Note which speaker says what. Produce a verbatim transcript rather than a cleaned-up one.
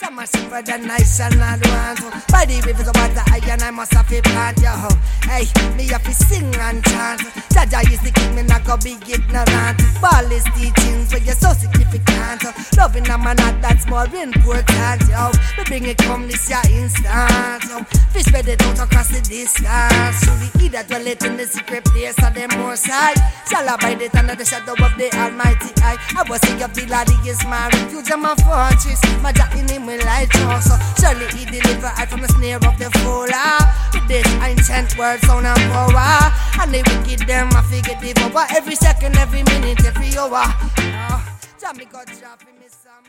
Speaker 1: Some are cheaper than nice and all want to. By the rivers of water, I and I must have a plant, yo. Hey, me have to sing and chant. Jaja is the king, me not go be ignorant. Ball is teachings, but you're so significant. Loving a man, that's more important, yo. Me bring it come this year instant, yo. Fish spread it out across the distance. Surely he that dwelleth in the secret place of the most high shall abide it under the shadow of the Almighty eye. I was say your villa, he is my refuge and my fortress. My jack in him will light so surely he deliver I from the snare of the fool. With this ancient word, sound and power. And the wicked them I figure devour every second, every minute, every hour. Oh, Jammy got drop in me some.